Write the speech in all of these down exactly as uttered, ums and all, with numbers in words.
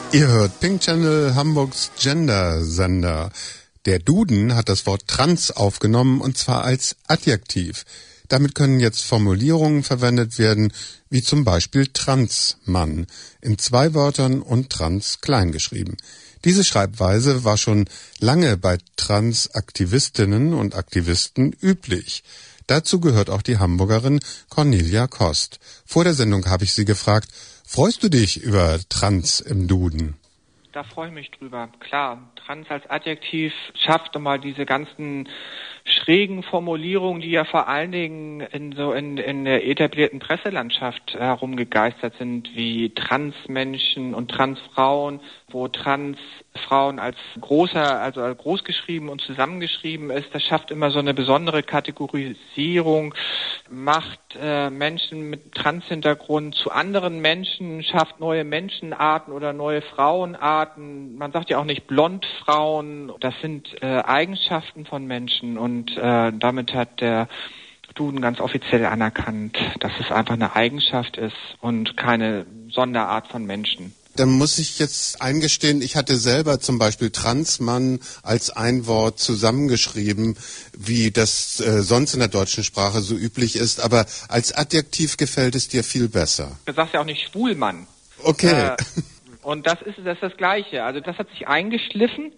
Ihr hört Pink Channel, Hamburgs Gender-Sender. Der Duden hat das Wort trans aufgenommen und zwar als Adjektiv. Damit können jetzt Formulierungen verwendet werden, wie zum Beispiel Transmann in zwei Wörtern und trans klein geschrieben. Diese Schreibweise war schon lange bei Transaktivistinnen und Aktivisten üblich. Dazu gehört auch die Hamburgerin Cornelia Kost. Vor der Sendung habe ich sie gefragt, freust du dich über Trans im Duden? Da freue ich mich drüber. Klar, Trans als Adjektiv schafft nochmal diese ganzen schrägen Formulierungen, die ja vor allen Dingen in so in, in der etablierten Presselandschaft herumgegeistert sind, wie Transmenschen und Transfrauen, wo Transfrauen als großer, also als groß geschrieben und zusammengeschrieben ist. Das schafft immer so eine besondere Kategorisierung, macht äh, Menschen mit Trans-Hintergrund zu anderen Menschen, schafft neue Menschenarten oder neue Frauenarten. Man sagt ja auch nicht Blondfrauen. Das sind äh, Eigenschaften von Menschen und Und äh, damit hat der Duden ganz offiziell anerkannt, dass es einfach eine Eigenschaft ist und keine Sonderart von Menschen. Dann muss ich jetzt eingestehen, ich hatte selber zum Beispiel Transmann als ein Wort zusammengeschrieben, wie das äh, sonst in der deutschen Sprache so üblich ist, aber als Adjektiv gefällt es dir viel besser. Du sagst ja auch nicht Schwulmann. Okay. Äh, und das ist, das ist das Gleiche. Also das hat sich eingeschliffen.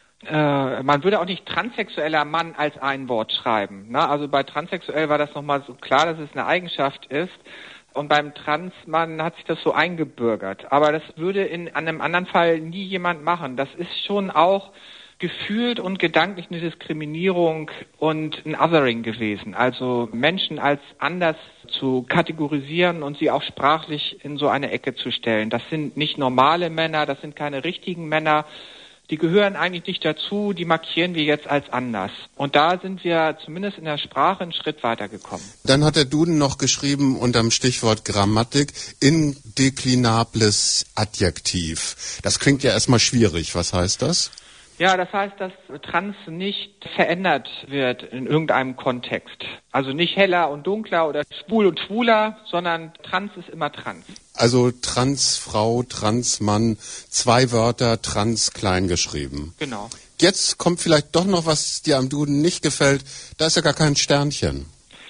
Äh, man würde auch nicht transsexueller Mann als ein Wort schreiben. Ne? Also bei transsexuell war das nochmal so klar, dass es eine Eigenschaft ist. Und beim Transmann hat sich das so eingebürgert. Aber das würde in an einem anderen Fall nie jemand machen. Das ist schon auch gefühlt und gedanklich eine Diskriminierung und ein Othering gewesen. Also Menschen als anders zu kategorisieren und sie auch sprachlich in so eine Ecke zu stellen. Das sind nicht normale Männer, das sind keine richtigen Männer. Die gehören eigentlich nicht dazu, die markieren wir jetzt als anders. Und da sind wir zumindest in der Sprache einen Schritt weitergekommen. Dann hat der Duden noch geschrieben unterm Stichwort Grammatik, indeklinables Adjektiv. Das klingt ja erstmal schwierig. Was heißt das? Ja, das heißt, dass Trans nicht verändert wird in irgendeinem Kontext. Also nicht heller und dunkler oder schwul und schwuler, sondern Trans ist immer Trans. Also Transfrau, Transmann, zwei Wörter, Trans klein geschrieben. Genau. Jetzt kommt vielleicht doch noch, was dir am Duden nicht gefällt. Da ist ja gar kein Sternchen.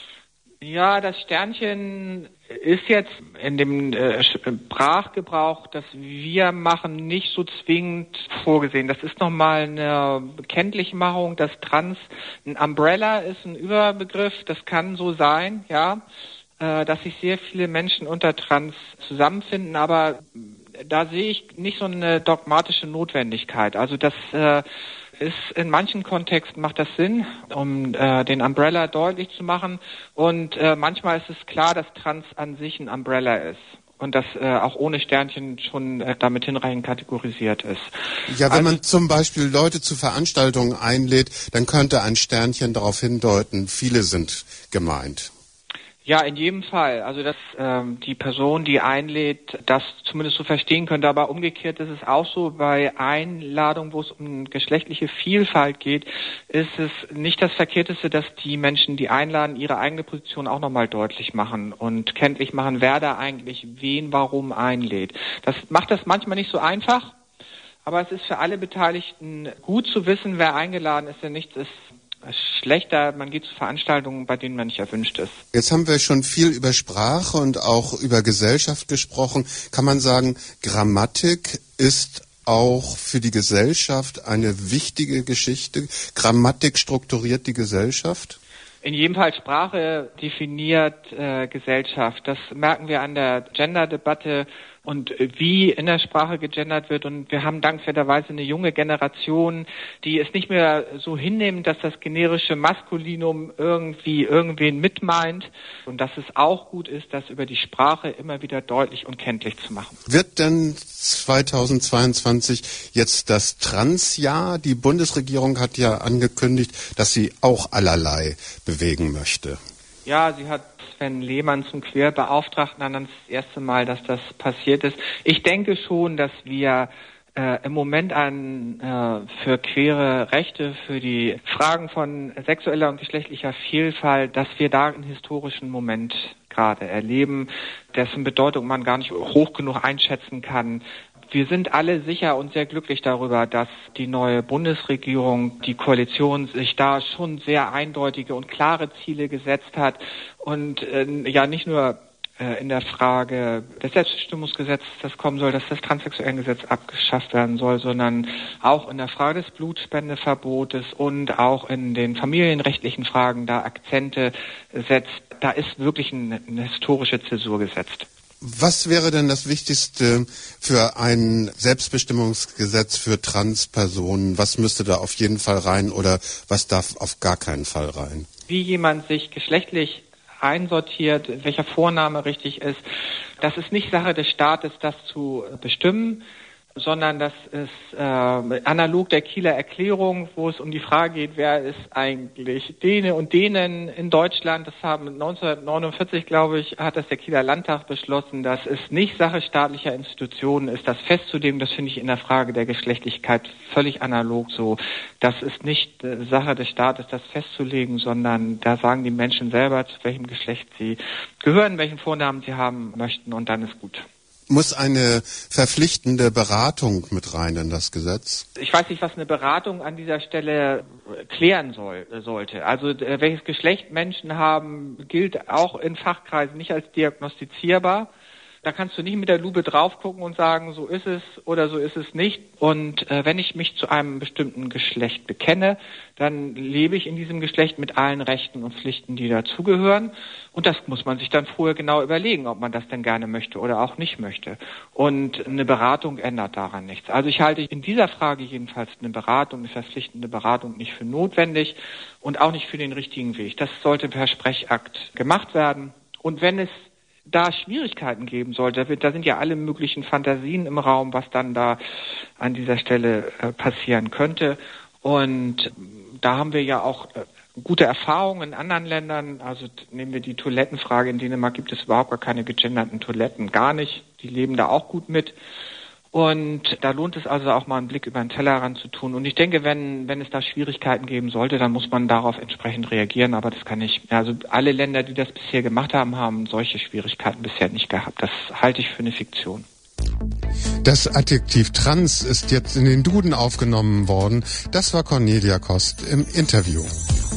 Ja, das Sternchen ist jetzt in dem äh, Sprachgebrauch, das wir machen, nicht so zwingend vorgesehen. Das ist nochmal eine Bekenntlichmachung, dass Trans ein Umbrella ist, ein Überbegriff. Das kann so sein, ja, äh, dass sich sehr viele Menschen unter Trans zusammenfinden, aber da sehe ich nicht so eine dogmatische Notwendigkeit. Also das äh, ist in manchen Kontexten macht das Sinn, um äh, den Umbrella deutlich zu machen. Und äh, manchmal ist es klar, dass Trans an sich ein Umbrella ist. Und das äh, auch ohne Sternchen schon äh, damit hinreichend kategorisiert ist. Ja, wenn also, man zum Beispiel Leute zu Veranstaltungen einlädt, dann könnte ein Sternchen darauf hindeuten, viele sind gemeint. Ja, in jedem Fall. Also dass ähm, die Person, die einlädt, das zumindest so verstehen könnte. Aber umgekehrt ist es auch so, bei Einladungen, wo es um geschlechtliche Vielfalt geht, ist es nicht das Verkehrteste, dass die Menschen, die einladen, ihre eigene Position auch nochmal deutlich machen und kenntlich machen, wer da eigentlich wen warum einlädt. Das macht das manchmal nicht so einfach, aber es ist für alle Beteiligten gut zu wissen, wer eingeladen ist, denn nichts ist schlechter, man geht zu Veranstaltungen, bei denen man nicht erwünscht ist. Jetzt haben wir schon viel über Sprache und auch über Gesellschaft gesprochen. Kann man sagen, Grammatik ist auch für die Gesellschaft eine wichtige Geschichte? Grammatik strukturiert die Gesellschaft? In jedem Fall Sprache definiert äh, Gesellschaft. Das merken wir an der Gender-Debatte und wie in der Sprache gegendert wird. Und wir haben dankenswerterweise eine junge Generation, die es nicht mehr so hinnehmen, dass das generische Maskulinum irgendwie irgendwen mitmeint. Und dass es auch gut ist, das über die Sprache immer wieder deutlich und kenntlich zu machen. Wird denn zweitausendzweiundzwanzig jetzt das Transjahr? Die Bundesregierung hat ja angekündigt, dass sie auch allerlei bewegen möchte. Ja, sie hat Sven Lehmann zum Queerbeauftragten ernannt, das erste Mal, dass das passiert ist. Ich denke schon, dass wir äh, im Moment an äh, für queere Rechte, für die Fragen von sexueller und geschlechtlicher Vielfalt, dass wir da einen historischen Moment gerade erleben, dessen Bedeutung man gar nicht hoch genug einschätzen kann. Wir sind alle sicher und sehr glücklich darüber, dass die neue Bundesregierung, die Koalition sich da schon sehr eindeutige und klare Ziele gesetzt hat und äh, ja nicht nur äh, in der Frage des Selbstbestimmungsgesetzes, das kommen soll, dass das Transsexuellengesetz abgeschafft werden soll, sondern auch in der Frage des Blutspendeverbotes und auch in den familienrechtlichen Fragen da Akzente setzt. Da ist wirklich eine, eine historische Zäsur gesetzt. Was wäre denn das Wichtigste für ein Selbstbestimmungsgesetz für Transpersonen? Was müsste da auf jeden Fall rein oder was darf auf gar keinen Fall rein? Wie jemand sich geschlechtlich einsortiert, welcher Vorname richtig ist, das ist nicht Sache des Staates, das zu bestimmen, sondern das ist äh, analog der Kieler Erklärung, wo es um die Frage geht, wer ist eigentlich Dene und Denen in Deutschland. Das haben neunzehnhundertneunundvierzig, glaube ich, hat das der Kieler Landtag beschlossen, dass es nicht Sache staatlicher Institutionen ist, das festzulegen. Das finde ich in der Frage der Geschlechtlichkeit völlig analog so. Das ist nicht äh, Sache des Staates, das festzulegen, sondern da sagen die Menschen selber, zu welchem Geschlecht sie gehören, welchen Vornamen sie haben möchten, und dann ist gut. Muss eine verpflichtende Beratung mit rein in das Gesetz? Ich weiß nicht, was eine Beratung an dieser Stelle klären soll, sollte. Also äh, welches Geschlecht Menschen haben, gilt auch in Fachkreisen nicht als diagnostizierbar. Da kannst du nicht mit der Lupe drauf gucken und sagen, so ist es oder so ist es nicht. Und äh, wenn ich mich zu einem bestimmten Geschlecht bekenne, dann lebe ich in diesem Geschlecht mit allen Rechten und Pflichten, die dazugehören. Und das muss man sich dann vorher genau überlegen, ob man das denn gerne möchte oder auch nicht möchte. Und eine Beratung ändert daran nichts. Also ich halte in dieser Frage jedenfalls eine Beratung, eine verpflichtende Beratung nicht für notwendig und auch nicht für den richtigen Weg. Das sollte per Sprechakt gemacht werden. Und wenn es da Schwierigkeiten geben sollte, da sind ja alle möglichen Fantasien im Raum, was dann da an dieser Stelle äh, passieren könnte. Und da haben wir ja auch äh, gute Erfahrungen in anderen Ländern. Also nehmen wir die Toilettenfrage. In Dänemark gibt es überhaupt gar keine gegenderten Toiletten, gar nicht. Die leben da auch gut mit. Und da lohnt es also auch mal einen Blick über den Tellerrand zu tun. Und ich denke, wenn wenn es da Schwierigkeiten geben sollte, dann muss man darauf entsprechend reagieren. Aber das kann nicht. Also alle Länder, die das bisher gemacht haben, haben solche Schwierigkeiten bisher nicht gehabt. Das halte ich für eine Fiktion. Das Adjektiv trans ist jetzt in den Duden aufgenommen worden. Das war Cornelia Kost im Interview.